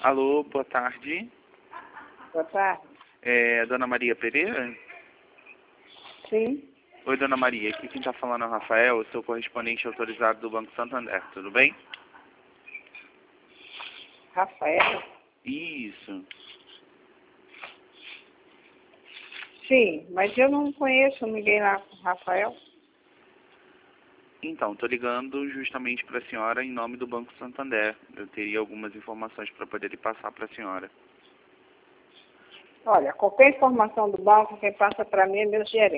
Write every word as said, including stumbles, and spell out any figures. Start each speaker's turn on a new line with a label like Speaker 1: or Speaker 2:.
Speaker 1: Alô, boa tarde.
Speaker 2: Boa tarde.
Speaker 1: É Dona Maria Pereira?
Speaker 2: Sim.
Speaker 1: Oi, Dona Maria. Aqui quem está falando é o Rafael, eu sou correspondente autorizado do Banco Santander. Tudo bem?
Speaker 2: Rafael?
Speaker 1: Isso.
Speaker 2: Sim, mas eu não conheço ninguém lá com Rafael.
Speaker 1: Então, estou ligando justamente para a senhora em nome do Banco Santander. Eu teria algumas informações para poder lhe passar para a senhora.
Speaker 2: Olha, qualquer informação do banco, quem passa para mim é meu gerente.